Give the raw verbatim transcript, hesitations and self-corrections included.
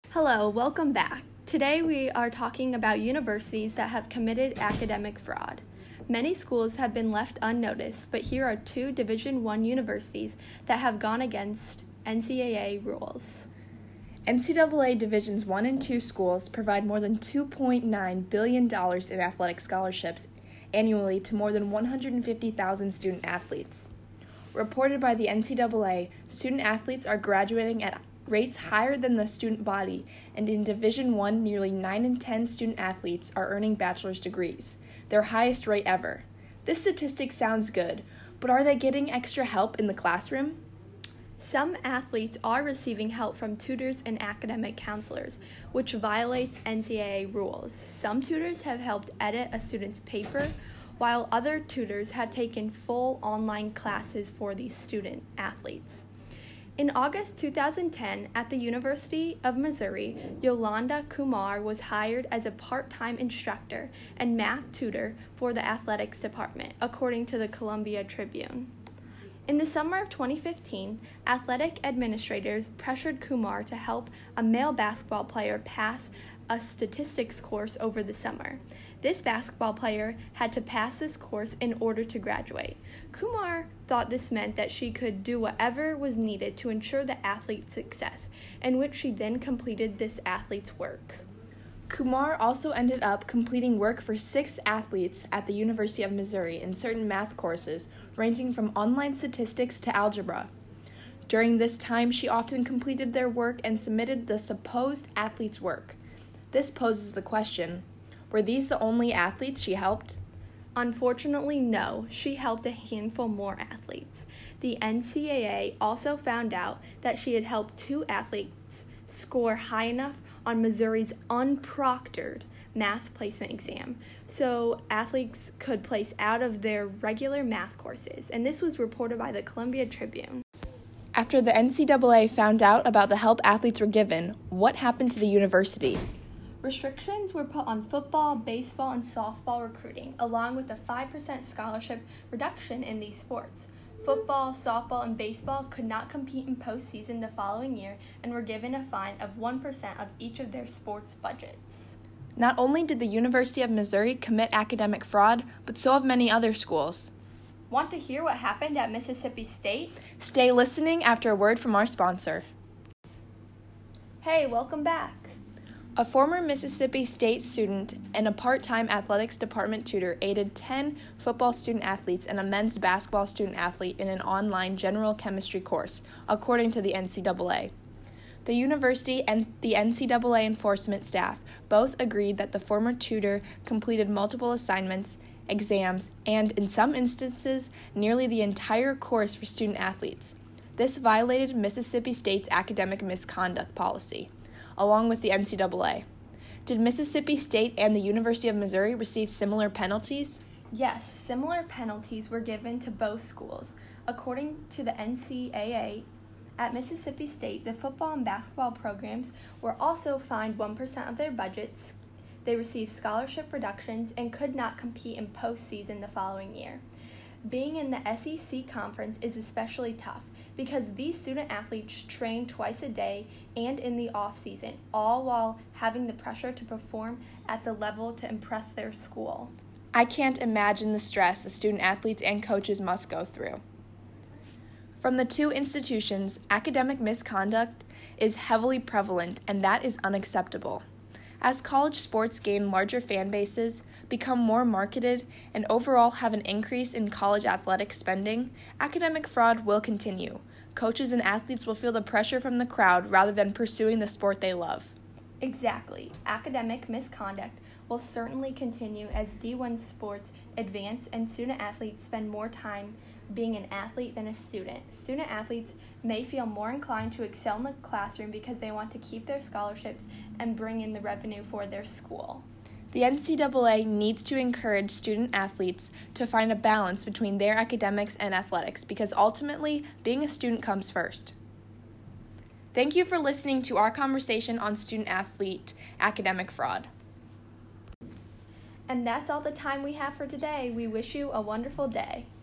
Hello, welcome back. Today we are talking about universities that have committed academic fraud. Many schools have been left unnoticed, but here are two Division I universities that have gone against N C double A rules. N C double A Divisions one and two schools provide more than two point nine billion dollars in athletic scholarships annually to more than one hundred fifty thousand student athletes. Reported by the N C double A, student athletes are graduating at rates higher than the student body, and in Division I, nearly nine in ten student athletes are earning bachelor's degrees, their highest rate ever. This statistic sounds good, but are they getting extra help in the classroom? Some athletes are receiving help from tutors and academic counselors, which violates N C double A rules. Some tutors have helped edit a student's paper, while other tutors have taken full online classes for these student athletes. In August two thousand ten, at the University of Missouri, Yolanda Kumar was hired as a part-time instructor and math tutor for the athletics department, according to the Columbia Tribune. In the summer of twenty fifteen, athletic administrators pressured Kumar to help a male basketball player pass a statistics course over the summer. This basketball player had to pass this course in order to graduate. Kumar thought this meant that she could do whatever was needed to ensure the athlete's success, in which she then completed this athlete's work. Kumar also ended up completing work for six athletes at the University of Missouri in certain math courses, ranging from online statistics to algebra. During this time, she often completed their work and submitted the supposed athlete's work. This poses the question, were these the only athletes she helped? Unfortunately, no. She helped a handful more athletes. The N C double A also found out that she had helped two athletes score high enough on Missouri's unproctored math placement exam, so athletes could place out of their regular math courses, and this was reported by the Columbia Tribune. After the N C double A found out about the help athletes were given, what happened to the university? Restrictions were put on football, baseball, and softball recruiting, along with a five percent scholarship reduction in these sports. Football, softball, and baseball could not compete in postseason the following year and were given a fine of one percent of each of their sports budgets. Not only did the University of Missouri commit academic fraud, but so have many other schools. Want to hear what happened at Mississippi State? Stay listening after a word from our sponsor. Hey, welcome back. A former Mississippi State student and a part-time athletics department tutor aided ten football student athletes and a men's basketball student athlete in an online general chemistry course, according to the N C double A. The university and the N C double A enforcement staff both agreed that the former tutor completed multiple assignments, exams, and, in some instances, nearly the entire course for student athletes. This violated Mississippi State's academic misconduct policy, along with the N C double A. Did Mississippi State and the University of Missouri receive similar penalties? Yes, similar penalties were given to both schools. According to the N C double A, at Mississippi State, the football and basketball programs were also fined one percent of their budgets. They received scholarship reductions and could not compete in postseason the following year. Being in the S E C conference is especially tough because these student athletes train twice a day and in the off-season, all while having the pressure to perform at the level to impress their school. I can't imagine the stress the student athletes and coaches must go through. From the two institutions, academic misconduct is heavily prevalent, and that is unacceptable. As college sports gain larger fan bases, become more marketed, and overall have an increase in college athletic spending, academic fraud will continue. Coaches and athletes will feel the pressure from the crowd rather than pursuing the sport they love. Exactly. Academic misconduct will certainly continue as D one sports advance and student athletes spend more time being an athlete than a student. Student athletes may feel more inclined to excel in the classroom because they want to keep their scholarships and bring in the revenue for their school. The N C double A needs to encourage student athletes to find a balance between their academics and athletics because ultimately, being a student comes first. Thank you for listening to our conversation on student-athlete academic fraud. And that's all the time we have for today. We wish you a wonderful day.